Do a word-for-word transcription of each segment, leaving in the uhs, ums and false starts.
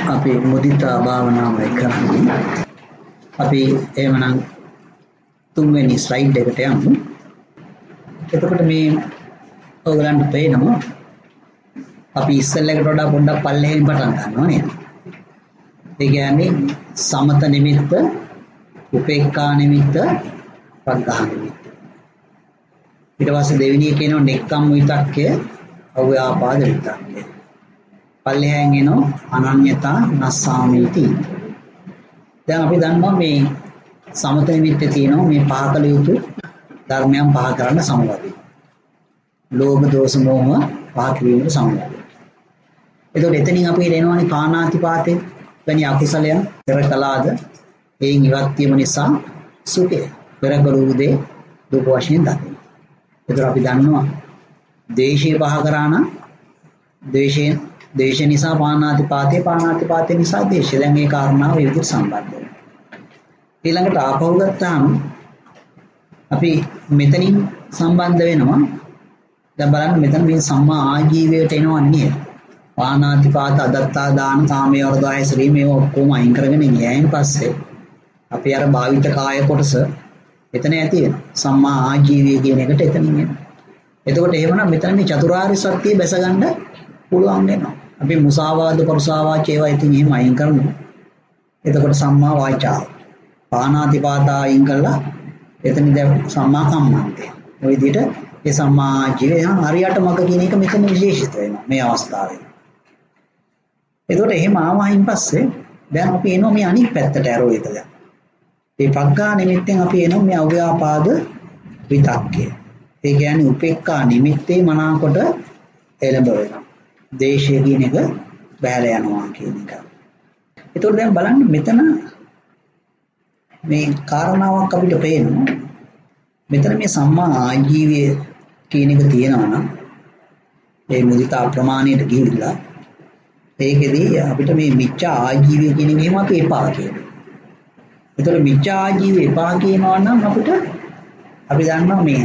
අපි මුදිතා භාවනාවයි කරන්නේ. අපි එහෙමනම් තුන්වෙනි ස්ලයිඩ් එකට යමු. එතකොට මේ ඔයගලන්ට පේනවා අපි ඉස්සෙල්ලකට වඩා පොඩ්ඩක් පල්ලෙහෙන් පටන් ගන්නවා නේද? ඒ කියන්නේ සමත නිමිත්ත, උපේක්ඛා නිමිත්ත, ප්‍රග්‍රහ නිමිත්ත. ඊට පස්සේ දෙවෙනි එක එනවා නෙක්ඛම් විතක්කය, අව්‍යාපාද විතක්කය. පල්ලෙහෙන් එනවා අනන්‍යතා නස්සාමීති. දැන් අපි දන්නවා මේ සමත නිමිත්තේ තියෙනවා මේ පහ කළ යුතු ධර්මයන් පහ කරන්න සමවැදී. ලෝභ දෝෂ මෝහ පහ කිරීමට සමවැදී. එතකොට එතනින් අපි එනවනේ පාණාතිපාතේ වැනි අකුසලයන් පෙර කළාද එයින් ඉවත් වීම නිසා සුඛය පෙර කළ උදේ දුක වශයෙන් දකිනවා. එතකොට අපි දන්නවා ද්වේෂය පහ කරා නම් ද්වේෂයෙන් ද්වේෂ නිසා පාණාතිපාතේ පාණාතිපාතේ නිසා ද්වේෂය. දැන් මේ කාරණාව විවිධ සම්බන්ධයි. ඊළඟට ආපහු ගත්තාම අපි මෙතනින් සම්බන්ධ වෙනවා. දැන් බලන්න මෙතන මේ සම්මා ආජීවයට එනවා නේද? පාණාතිපාත අදත්තා දාන කාමයේ වර්ධය ශ්‍රී මේව ඔක්කොම අයින් කරගෙන ගියායින් පස්සේ අපි අර භාවිත කාය කොටස එතන ඇති වෙනවා. සම්මා ආජීවය කියන එකට එතනින් එනවා. එතකොට එහෙමනම් මෙතන මේ චතුරාර්ය සත්‍ය බැස ගන්න පුළුවන් වෙනවා. අපි මුසාවාද පරුසාවාච ඒවා ඉතින් එහෙම අයින් කරනවා. එතකොට සම්මා වාචා පාණාතිපාතා අයින් කළා. එතන දැන් සම්මා කම්මන්තේ. ඔය විදිහට ඒ සම්මා ජීවය හරියට මග කියන එක මෙතන විශේෂිත වෙනවා මේ අවස්ථාවේ. එතකොට එහෙම ආවයින් පස්සේ දැන් අපි එනවා මේ අනිත් පැත්තට ඇරෝ එක දැන්. මේ පග්ගා නිමිත්තෙන් අපි එනවා මේ අව්‍යාපාද විතක්කය. ඒ කියන්නේ උපේක්ඛා නිමිත්තේ මනාකොට එළඹ වෙනවා. දේශය කියන එක බහැලා යනවා කියන එක. එතකොට දැන් බලන්න මෙතන මේ කාරණාවක් අපිට පේනවා. මෙතන මේ සම්මා ආජීවය කියන එක තියෙනවා නම් ඒ මුදිතා ප්‍රමාණයට ගිහිල්ලා ඒකෙදී අපිට මේ මිච්ඡා ආජීවය කියන එක එහෙම අපි එපා කියනවා. ඒතර මිච්ඡා ආජීවය එපා කියනවා නම් අපිට අපි දන්නවා මේ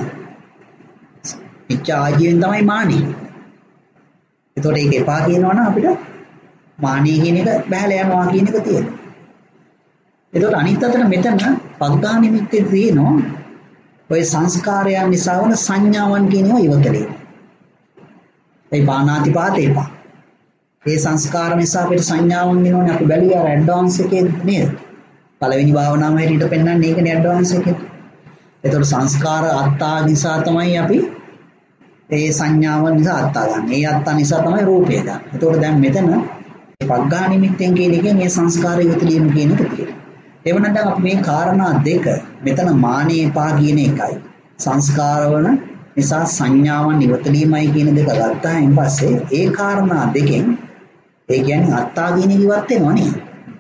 මිච්ඡා ආජීවෙන් තමයි මානෙ. ඒතකොට ඒක එපා කියනවා නම් අපිට මානෙ කියන එක බහැලා යනවා කියන එක තියෙනවා. ඒතකොට අනිත් අතට මෙතන පග්ගා නිමිත්තේ තියෙනවා ඔය සංස්කාරයන් නිසා වන සංඥාවන් කියන ඒවා ඉවතලේ. ඒ පාණාතිපාතේ පා. ඒ සංස්කාර නිසා අපිට සංඥාවන් එනෝනේ අපි බැලුවා අර ඇඩ්වාන්ස් එකේ නේද? පළවෙනි භාවනාව හැටියට පෙන්නන්නේ ඒකනේ ඇඩ්වාන්ස් එකේ. ඒතකොට සංස්කාර අත්තා නිසා තමයි අපි ඒ සංඥාවන් නිසා අත්තා ගන්න. ඒ අත්තා නිසා තමයි රූපය ගන්න. ඒතකොට දැන් මෙතන පග්ගා නිමිත්තෙන් කියන එකේ මේ සංස්කාරය ඉවතලීම කියන එක තියෙනවා. එවනම් දැන් අපි මේ කාරණා දෙක මෙතන මානේ පා කියන එකයි සංස්කාරවල නිසා සංඥාවන් ඉවතලීමයි කියන දෙක ගත්තායින් පස්සේ ඒ කාරණා දෙකෙන් ඒ කියන්නේ අත්තා කියන එක ඉවත් වෙනවා නේ.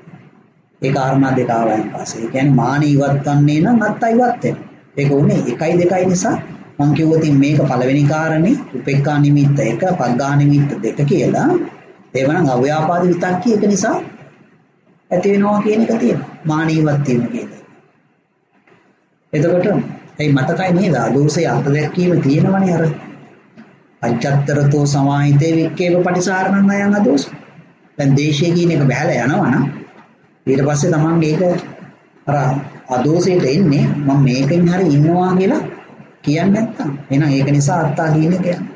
ඒ කාරණා දෙක ආවයින් පස්සේ ඒ කියන්නේ මානේ ඉවත් වන්නේ නම් අත්තා ඉවත් වෙනවා. ඒක උනේ එකයි දෙකයි නිසා මම කිව්වොත් මේක පළවෙනි කාරණේ උපේක්ඛා නිමිත්ත එක පග්ගා නිමිත්ත දෙක කියලා. එවනම් අව්‍යාපාද විතක්කය ඒක නිසා ඇති වෙනවා කියන එක තියෙනවා. මානීවත් වීම කියන එක. එතකොට ඒ මතකයි නේද? දෝෂය අර්ථ දැක්වීම තියෙනවනේ අර අජ්ජත්තරතෝ සමාහිතේ වික්කේව පටිසාරණං අයං අදෝෂ. දැන් දේශය කියන එක බහැලා යනවා නම් ඊට පස්සේ තමන් ඒක අර අදෝෂයට එන්නේ මම මේකෙන් හරි ඉන්නවා කියලා කියන්නේ නැත්තම්. එහෙනම් ඒක නිසා අත්තා කියන එක යනවා.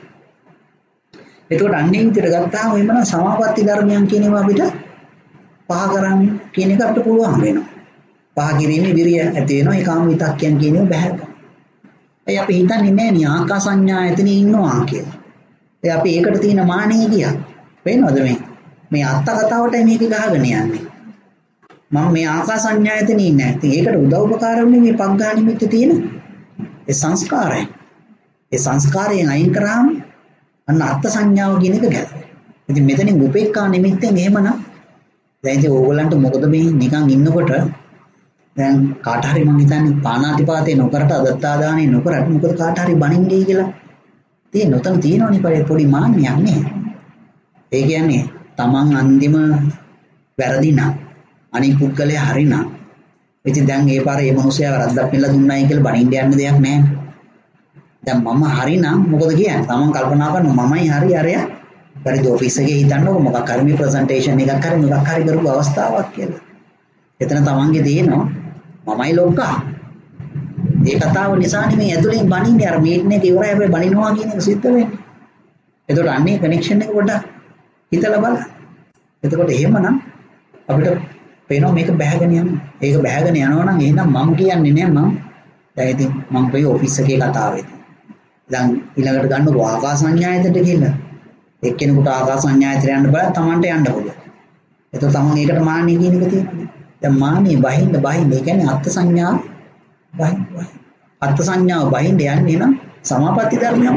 එතකොට අන්නේ විදිහට ගත්තාම එමන සමාපatti ධර්මයන් කියන ඒවා අපිට පහ කරන්න කියන එක අපිට පුළුවන් වෙනවා. පහ කිරීමේ විරිය ඇති වෙනවා. ඒ කාම විතක්කයන් කියන ඒවා බහැර කරනවා. ඒ අපි හිතන්නේ නෑ නේ ආකාසඤ්ඤා එතන ඉන්නවා කියලා. ඒ අපි ඒකට තියෙන මානෙ කියා. වෙනවද මේ? මේ අත්ත කතාවට මේක ගහගෙන යන්නේ. මම මේ ආකාසඤ්ඤා එතන ඉන්නේ නැහැ. ඉතින් ඒකට උදව් උපකාර වෙන්නේ මේ පග්ගා නිමිත්ත තියෙන ඒ සංස්කාරය. ඒ සංස්කාරයෙන් අයින් කරාම අන්න අත්ත සංඥාව කියන එක ගැලවෙනවා. ඉතින් මෙතනින් උපේක්ඛා නිමිත්තෙන් එහෙමනම් දැන් ඉතින් ඕගොල්ලන්ට මොකද මේ නිකන් ඉන්නකොට දැන් කාට හරි මං හිතන්නේ පාණාතිපාතේ නොකරට අදත්තා දානේ නොකරට මොකද කාට හරි බණින්නේ කියලා තියෙන උතන තියෙනවනේ පොඩි මාන්නයක් නේ. ඒ කියන්නේ Taman අන්තිම වැරදි නම් අනිත් පුද්ගලයා හරි නම් ඉතින් දැන් ඒ පාර මේ මිනිහයා වැරද්දක් පිළලා දුන්නයි කියලා බණින්න යන්න දෙයක් නැහැ. දැන් මම හරි නම් මොකද කියන්නේ? Taman කල්පනා කරනවා මමයි හරි අරයා පරිදි ඔෆිස් එකේ හිතන්නකො මොකක් හරි මේ ප්‍රසන්ටේෂන් එකක් හරි මොකක් හරි කරපු අවස්ථාවක් කියලා. එතන තමන්ගේ තියෙනවා මමයි ලොක්කා. ඒ කතාව නිසා නෙමෙයි ඇතුලෙන් බණින්නේ අර මීටින් එක ඉවරයි හැබැයි බණිනවා කියන එක සිද්ධ වෙන්නේ. එතකොට අන්නේ කනෙක්ෂන් එක පොඩ්ඩක් හිතලා බලන්න. එතකොට එහෙමනම් අපිට පේනවා මේක බැහැගෙන යනවා. ඒක බැහැගෙන යනවා නම් එහෙනම් මම කියන්නේ නෑ මම දැන් ඉතින් මම ගියේ ඔෆිස් එකේ කතාවෙත්. දැන් ඊළඟට ගන්නකො ආකාශ සංඥායතනට ගිහිල්ලා එක්කෙනෙකුට ආකාශ සංඥායතනට යන්න බෑ තමන්ට යන්න පුළුවන්. එතකොට තමන් ඒකට මාන්නේ කියන එක තියෙනවා. දැන් මාන්නේ බහින්න බහින්න ඒ කියන්නේ අර්ථ සංඥාව බහින්න බහින්න. අර්ථ සංඥාව බහින්න යන්නේ නම් සමාපatti ධර්මයක්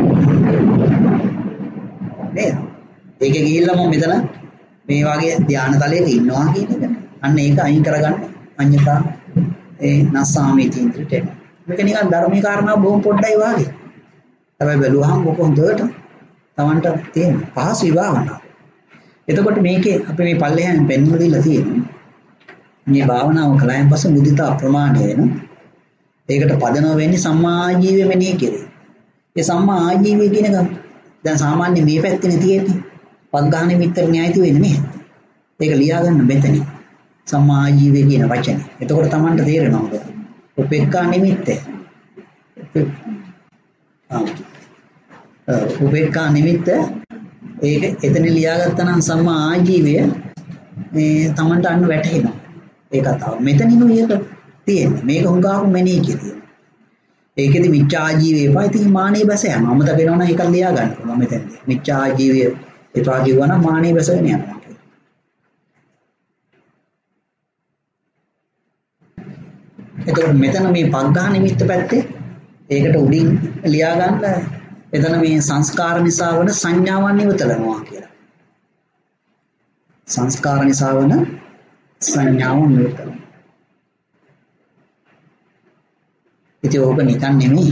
නේද? ඒකේ ගිහිල්ලා මම මෙතන මේ වගේ ධානය තලයක ඉන්නවා කියන එක. අන්න ඒක අයින් කරගන්න අඤ්ඤතා ඒ නස්සාමිති ඉන්ද්‍රියට. මේක නිකන් ධර්මී කාරණා බොහොම පොඩ්ඩයි වාගේ. හැබැයි බැලුවහම මොකද හොඳට Tamanට තියෙන පහසු විභාවනාව. එතකොට මේකේ අපි මේ පල්ලෙහාන් පෙන්වලා දීලා තියෙනවා. මේ භාවනාව කලයන් පස්සේ මුදිතා ප්‍රමාණය වෙන. ඒකට පදනම වෙන්නේ සම්මා ආජීවය මෙනෙහි කෙරේ. ඒ සම්මා ආජීවය කියන එක දැන් සාමාන්‍ය මේ පැත්තේ තියෙන්නේ. පග්ගාහන මිත්‍ර න්‍යායති වෙන්නේ නේ. ඒක ලියා ගන්න මෙතන. සම්මා ආජීවය කියන වචනේ. එතකොට Tamanට තේරෙනවා මොකද? උපේක්ඛා නිමිත්තේ. උපේක්ඛා නිමිත්ත ඒක එතන ලියාගත්තා නම් සම්මා ආජීවය මේ Tamanට අන්න වැටහෙනවා. ඒ කතාව. මෙතනිනු ඒක තියෙන්නේ. මේක හුඟාම මෙනෙහි කිරීම. ඒකෙදි මිච්ඡා ආජීවය එපා. ඉතින් මානෙ බැස යනවා. අමතක වෙනවා නම් ඒක ලියා ගන්න පුළුවන් මෙතනදී. මිච්ඡා ආජීවය එපා කිව්වා නම් මානෙ බැසගෙන යනවා. එතකොට මෙතන මේ පග්ගා නිමිත්ත පැත්තේ ඒකට උඩින් ලියා ගන්න එතන මේ සංස්කාර නිසා වන සංඥාවන් ඉවතලනවා කියලා. සංස්කාර නිසා වන සංඥාවන් ඉවතලනවා. ඉතින් ඕක නිකන් නෙමෙයි.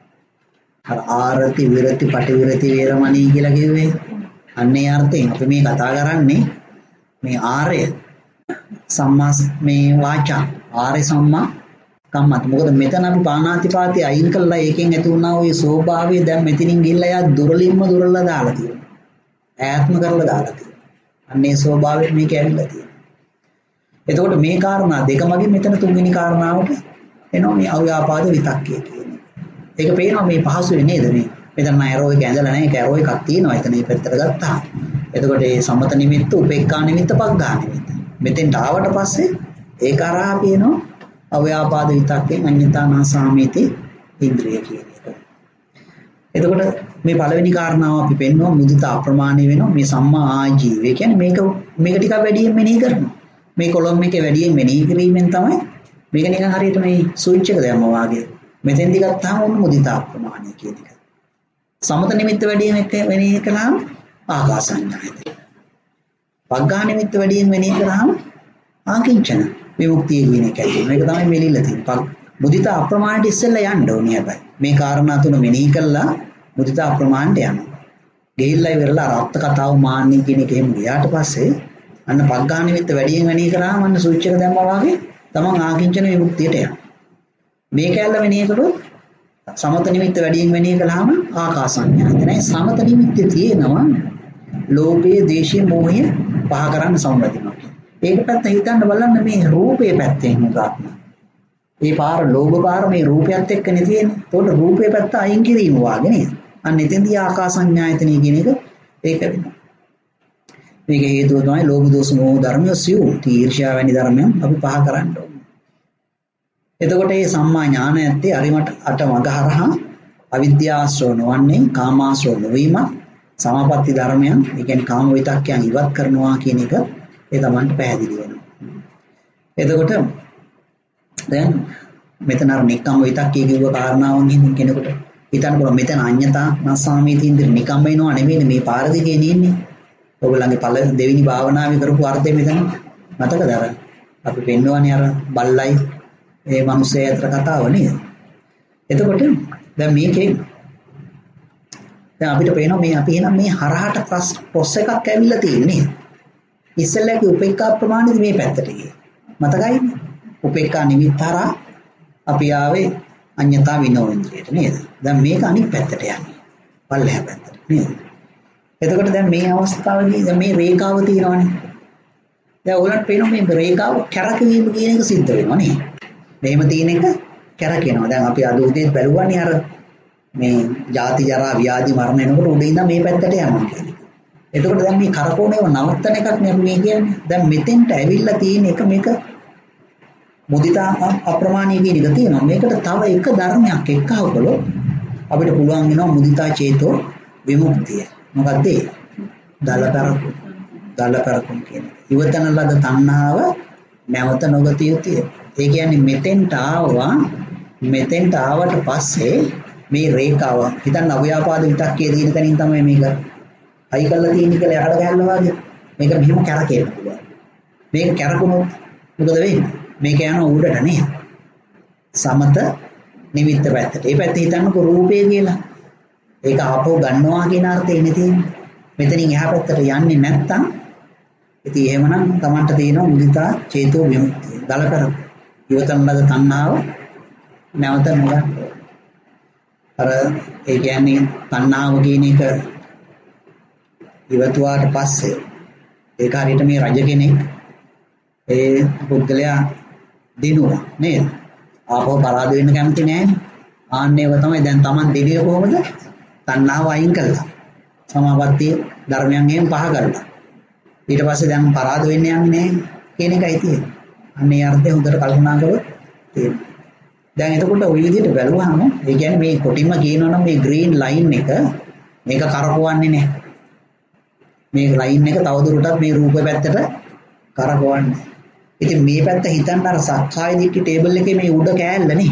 අර ආරති විරති පටිවිරති වේරමණී කියලා කිව්වේ. අන්නේ අර්ථයෙන් අපි මේ කතා කරන්නේ මේ ආර්ය සම්මා මේ වාචා ආර්ය සම්මා කම්මත්. මොකද මෙතන අපි පාණාතිපාතේ අයින් කළා ඒකෙන් ඇති වුණා ওই ස්වභාවය දැන් මෙතනින් ගිහිල්ලා යා දුරලින්ම දුරලා දාලා තියෙනවා. ඈත්ම කරලා දාලා තියෙනවා. අන්නේ ස්වභාවයෙන් මේක ඇවිල්ලා තියෙනවා. එතකොට මේ කාරණා දෙක මගින් මෙතන තුන්වෙනි කාරණාවට එනවා මේ අව්‍යාපාද විතක්කය කියන්නේ. ඒක පේනවා මේ පහසුවේ නේද මේ. මෙතන ඇරෝ එක ඇඳලා නැහැ. ඒක ඇරෝ එකක් තියෙනවා. එතන මේ පැත්තට ගත්තා. එතකොට මේ සමත නිමිත්ත, උපේක්ඛා නිමිත්ත, පග්ගා නිමිත්ත. මෙතෙන්ට ආවට පස්සේ ඒක අරහා පේනවා අව්‍යාපාද විතක්කෙන් අඤ්ඤතානා සාමීති ඉන්ද්‍රිය කියන එක. එතකොට මේ පළවෙනි කාරණාව අපි පෙන්වුවා මුදිතා අප්‍රමාණීය වෙනවා මේ සම්මා ආජීවය කියන්නේ මේක මේක ටිකක් වැඩියෙන් මෙනෙහි කරනවා. මේ කොලම් එකේ වැඩියෙන් මෙනෙහි කිරීමෙන් තමයි මේක නිකන් හරියට මේ ස්විච් එක දැම්මා වාගේ. මෙතෙන්දි ගත්තාම ඔන්න මුදිතා අප්‍රමාණීය කියන එක. සමත නිමිත්ත වැඩියෙන් එක මෙනෙහි කළාම ආකාසඤ්ඤායතන. පග්ගා නිමිත්ත වැඩියෙන් මෙනෙහි කළාම ආකින්චන විමුක්තිය කියන එක ඇති. මේක තමයි මෙලිලා තියෙන්නේ. මුදිතා අප්‍රමාණයට ඉස්සෙල්ලා යන්න ඕනේ හැබැයි. මේ කාරණා තුන මෙනෙහි කළා මුදිතා අප්‍රමාණයට යනවා. ගෙහිල්ලා ඉවරලා අර්ථ කතාව මාන්නේ කියන එක එහෙම ගියාට පස්සේ අන්න පග්ගා නිමිත්ත වැඩියෙන් මෙනෙහි කරාම අන්න ස්විච් එක දැම්මා වගේ තමන් ආකින්චන විමුක්තියට යනවා. මේ කැලල මෙනෙහි කරොත් සමත නිමිත්ත වැඩියෙන් මෙනෙහි කළාම ආකාසඤ්ඤායතනයි. සමත නිමිත්තේ තියෙනවා ලෝභය, දේශය, මෝහය පහ කරන්න සම්බන්ධනවා. ඒක පැත්ත හිතන්න බලන්න මේ රූපේ පැත්තෙන් උගත්න. මේ පාර ලෝභ පාර මේ රූපයත් එක්කනේ තියෙන්නේ. ඒතකොට රූපේ පැත්ත අයින් කිරීම වාගේ නේද? අන්න එතෙන්දී ආකාසඤ්ඤායතනය කියන එක ඒක වෙනවා. මේක හේතුව තමයි ලෝභ දෝෂ මෝහ ධර්මය සිව් තීර්ෂා වැනි ධර්මයන් අපි පහ කරන්න ඕනේ. එතකොට මේ සම්මා ඥාන ඇත්තේ අරිමට අට මඟ හරහා අවිද්‍යාශ්‍රව නොවන්නේ කාමාශ්‍රව නොවීම සමාපatti ධර්මයන් ඒ කියන්නේ කාම විතක්කයන් ඉවත් කරනවා කියන එක ඒ තමන්ට පැහැදිලි වෙනවා. එතකොට දැන් මෙතන අර නිකම් විතක්කේ කිව්ව කාරණාවන් හිමින් කෙනෙකුට හිතන්න පුළුවන් මෙතන අඤ්ඤතා නස්සාමීති ඉන්ද්‍රිය නිකම් වෙනවා නෙමෙයි මේ පාර දිගේ ඉන්නේ. ඔයගොල්ලන්ගේ පළ දෙවෙනි භාවනාවේ කරපු අර්ථය මෙතන මතකද අර අපි පෙන්වන්නේ අර බල්ලයි ඒ මිනිස්සේ අතර කතාව නේද? එතකොට දැන් මේකේ දැන් අපිට පේනවා මේ අපි එනම් මේ හරහට ප්‍රොස් එකක් ඇවිල්ලා තියෙන්නේ. ඉස්සෙල්ලාගේ උපේක්ඛා ප්‍රමාණිත මේ පැත්තට ගියේ. මතකයි? උපේක්ඛා නිමිත්තරා අපි ආවේ අඤ්ඤතා විනෝඉන්ද්‍රියට නේද? දැන් මේක අනිත් පැත්තට යන්නේ. පල්ලෙහා පැත්තට නේද? එතකොට දැන් මේ අවස්ථාවේදී දැන් මේ රේඛාව තියෙනවනේ. දැන් ඔයගලන්ට පේනවා මේ රේඛාව කැරකීම කියන එක සිද්ධ වෙනවා නේ. මෙහෙම තියෙන එක කැරකෙනවා. දැන් අපි අද උදේ බැලුවානේ අර මේ ජාති ජරා ව්‍යාධි මරණ එනකොට උඩින් ඉඳන් මේ පැත්තට යනවා කියන්නේ. එතකොට දැන් මේ කරකෝණේව නවත්තන එකක් නේ අපි මේ කියන්නේ. දැන් මෙතෙන්ට ඇවිල්ලා තියෙන එක මේක මුදිතා අප්‍රමාණීය කියන එක තියෙනවා. මේකට තව එක ධර්මයක් එක්කව කළොත් අපිට පුළුවන් වෙනවා මුදිතා චේතෝ විමුක්තිය. මොකද්ද ඒ? දලකරකු. දලකරකු කියන්නේ. ඉවතන ලද තණ්හාව නැවත නොගතිය යුතුය. ඒ කියන්නේ මෙතෙන්ට ආවා මෙතෙන්ට ආවට පස්සේ මේ රේඛාව හිතන්න අව්‍යාපාද විතක්කයේ දින තැනින් තමයි මේක අයි කරලා තියෙන්නේ කියලා යහඩ ගහනවා වගේ. මේක මෙහෙම කැරකෙන්න පුළුවන්. මේක කැරකුණොත් මොකද වෙන්නේ? මේක යන උඩට නේ. සමත නිමිත්ත පැත්තට. ඒ පැත්තේ හිතන්නකො රූපය කියලා. ඒක ආපහු ගන්නවා කියන අර්ථයෙන් තියෙන්නේ. මෙතනින් එහා පැත්තට යන්නේ නැත්තම් ඉතින් එහෙමනම් Tamanට තියෙනවා මුදිතා චේතෝ විමුක්තිය. දල කර ඉවතන ලද තණ්හාව නැවත නොගන්න. අර ඒ කියන්නේ තණ්හාව කියන එක ඉවතුවාට පස්සේ ඒක හරියට මේ රජ කෙනෙක් ඒ පුද්ගලයා දිනුවා නේද? ආපහු පරාද වෙන්න කැමති නැහැ. ආන්නේව තමයි දැන් Taman දෙවිය කොහොමද? තණ්හාව අයින් කළා. සමාපatti ධර්මයන් එහෙම පහ කරලා. ඊට පස්සේ දැන් පරාද වෙන්න යන්නේ නැහැ කියන එකයි තියෙන්නේ. අන්න ඒ අර්ථය හොඳට කල්පනා කරලා තියෙනවා. දැන් එතකොට ওই විදිහට බැලුවාම ඒ කියන්නේ මේ කොටින්ම කියනවනම් මේ ග්‍රීන් ලයින් එක මේක කරකවන්නේ නැහැ. මේ ලයින් එක තවදුරටත් මේ රූප පැත්තට කරකවන්නේ. ඉතින් මේ පැත්ත හිතන්න අර සක්කාය දිට්ඨි ටේබල් එකේ මේ උඩ කෑල්ලනේ.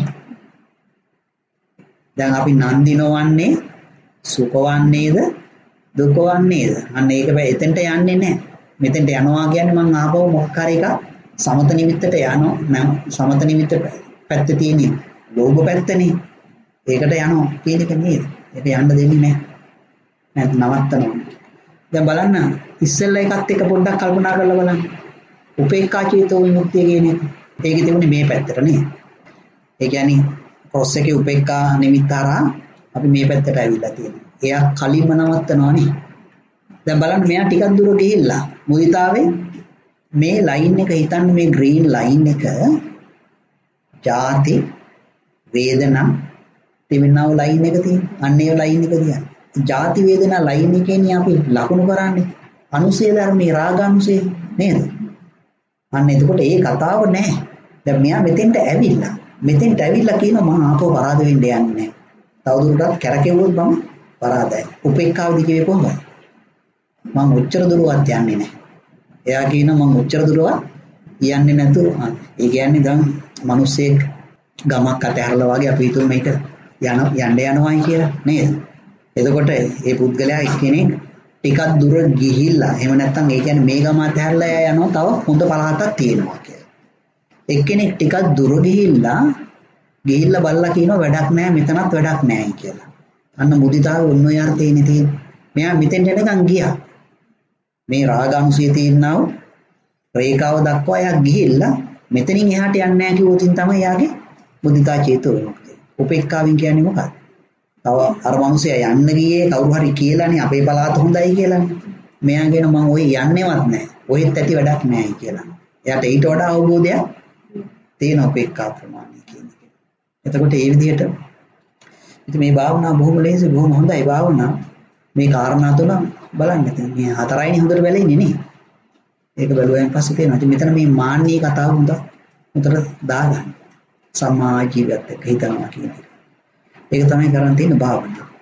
දැන් අපි නන්දිනවන්නේ සුඛවන්නේද දුකවන්නේද? අන්න ඒක බෑ එතෙන්ට යන්නේ නැහැ. මෙතෙන්ට යනවා කියන්නේ මං ආපහු මොකක් හරි එකක් සමත නිමිත්තට යනවා. නම් සමත නිමිත්ත පැත්තේ තියෙන්නේ ලෝභ පැත්තනේ. ඒකට යනවා කියන එක නේද? ඒක යන්න දෙන්නේ නැහැ. නැත්නම් නවත්තනවා. දැන් බලන්න ඉස්සෙල්ලා එකත් එක පොඩ්ඩක් කල්පනා කරලා බලන්න. උපේක්ඛා චේතෝ විමුක්තිය කියන එක. ඒකේ තිබුණේ මේ පැත්තට නේ. ඒ කියන්නේ ක්‍රොස් එකේ උපේක්ඛා නිමිත්ත හරහා අපි මේ පැත්තට ඇවිල්ලා තියෙනවා. එයා කලින්ම නවත්තනවා නේ. දැන් බලන්න මෙයා ටිකක් දුර ගිහිල්ලා මුදිතාවේ මේ ලයින් එක හිතන්න මේ ග්‍රීන් ලයින් එක ජාති වේදනා තිමිනව ලයින් එක තියෙන. අන්න ඒ ලයින් එක දිහා. ජාති වේදනා ලයින් එකේනේ අපි ලකුණු කරන්නේ. අනුසය ධර්මයේ රාගානුසය නේද? අන්න එතකොට ඒ කතාව නෑ. දැන් මෙයා මෙතෙන්ට ඇවිල්ලා. මෙතෙන්ට ඇවිල්ලා කියනවා මම ආපහු පරාද වෙන්න යන්නේ නෑ. තවදුරටත් කැරකෙව්වොත් මම පරාදයි. උපේක්ඛාව දිගේ කොහොමද? මම උච්චර දුරවත් යන්නේ නෑ. එයා කියනවා මම උච්චර දුරවත් යන්නේ නැතු. ඒ කියන්නේ දැන් මිනිස්සෙක් ගමක් අතහැරලා වගේ අපි හිතුව මේක යන යන්න යනවායි කියලා නේද? එතකොට ඒ පුද්ගලයා එක්කෙනෙක් ටිකක් දුර ගිහිල්ලා එහෙම නැත්නම් ඒ කියන්නේ මේ ගම අතහැරලා එයා යනවා තව හොඳ පළාතක් තියෙනවා කියලා. එක්කෙනෙක් ටිකක් දුර ගිහිල්ලා ගිහිල්ලා බලලා කියනවා වැඩක් නැහැ මෙතනත් වැඩක් නැහැ කියලා. අන්න මුදිතාව ඔන්න ඔය අර්ථයනේ තියෙන්නේ. මෙයා මෙතෙන්ට එනකන් ගියා. මේ රාගාංශයේ තියෙනව රේඛාව දක්වා එයා ගිහිල්ලා මෙතනින් එහාට යන්නේ නැහැ කිව්වොතින් තමයි එයාගේ මුදිතා චේතෝ විමුක්තිය. උපේක්ඛාවෙන් කියන්නේ මොකක්ද? තව අර මිනිස්සයා යන්න ගියේ කවුරු හරි කියලානේ අපේ පළාත හොඳයි කියලානේ. මෙයා කියන මම ඔය යන්නේවත් නැහැ. ඔයෙත් ඇති වැඩක් නැහැ කියලා. එයාට ඊට වඩා අවබෝධයක් තියෙන උපේක්ඛා ප්‍රමාණය කියන එක. එතකොට මේ විදිහට ඉතින් මේ භාවනාව බොහොම ලේසි බොහොම හොඳයි භාවනාව. මේ කාරණා තුන බලන්න. ඉතින් මේ හතරයිනේ හොඳට බැලෙන්නේ නේ. ඒක බැලුවායින් පස්සේ තේරෙනවා. ඉතින් මෙතන මේ මාන්නී කතාව හොඳ උතර දාගන්න. සම්මා ජීවිතයක හිතනවා කියන එක. ඒක තමයි කරන් තියෙන භාවනාව.